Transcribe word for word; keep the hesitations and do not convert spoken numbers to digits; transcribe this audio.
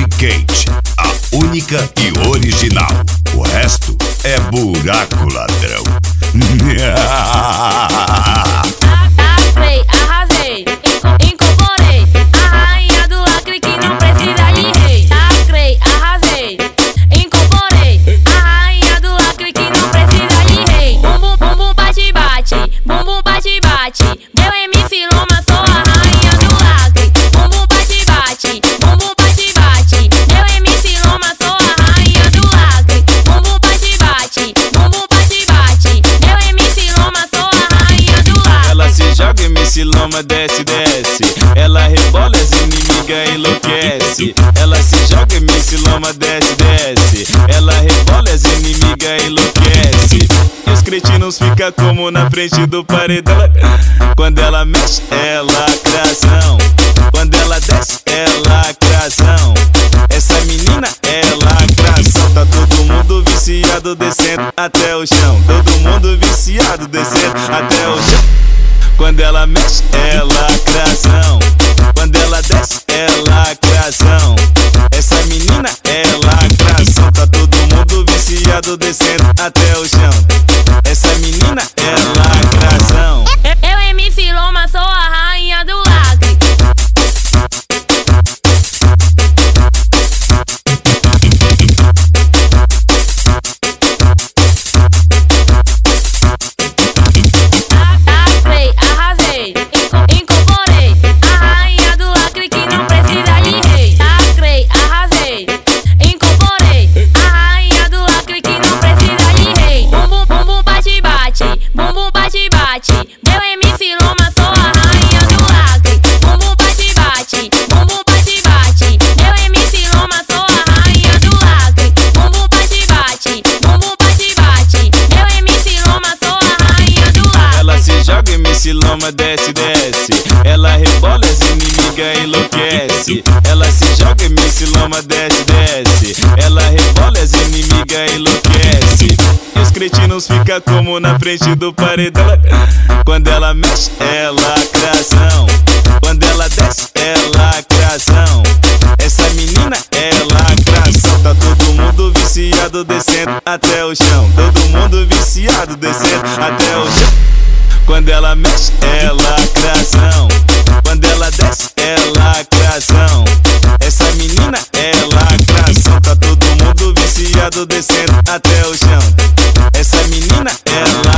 Kate, a única e original. O resto é buraco, ladrão. Lacrei, arrasei, incorporei a rainha do lacre que não precisa de rei. Lacrei, arrasei, incorporei a rainha do lacre que não precisa de rei. Bum bum bum bum bate bate, bum bum bate bate. Meu M C Loma, sou a rainha do lacre. Bum bum bate bate, bum bum bate bate. Meu M C Loma, sou a rainha do lacre. Bum bum bate bate, bum bum bate bate. Meu M C Loma, sou a rainha do lacre. Ela se joga, M C Loma desce, desce. Ela rebola, as inimigas enlouquece. Ela se joga, M C Loma desce, desce. Ela rebola, as inimigas enlouquece. E os cretinos ficam como na frente do paredão. Quando ela mexe, é lacração. Quando ela desce, é lacração. Essa menina é lacração. Tá todo mundo viciado descendo até o chão. Todo mundo viciado descendo até o chão. Quando ela mexe, é lacração. Quando ela desce, é lacração. Essa menina é lacração. Tá todo mundo viciado descendo até o chão. Essa menina é lacração. Eu, M C Loma, sou a rainha do lacre. Lacrei, arrasei, incorporei a rainha do lacre que não precisa de rei. Lacrei, arrasei, incorporei a rainha do lacre que não precisa de rei. Bum bum bum bum bate bate, bum bum bate bate. Meu M C Loma, sou a rainha do lacre. Bum bum bate bate, bum bum bate bate. Meu M C Loma, sou a rainha do lacre. Bum bum bate bate, bum bum bate bate. Meu M C Loma, sou a rainha do lacre. Ela se joga, M C Loma desce, desce. Ela rebola, as inimigas enlouquece. Ela se joga, M C Loma desce, desce. Ela rebola, as inimigas enlouquece. E os cretinos ficam como na frente do paredão. Quando ela mexe, é lacração. Quando ela desce, é lacração. Essa menina é lacração. Tá todo mundo viciado descendo até o chão. Todo mundo viciado descendo até o chão. Quando ela mexe, é lacração. Quando ela desce, é lacração. Essa menina é lacração. Tá todo mundo viciado descendo até o chão. Essa menina é lacração.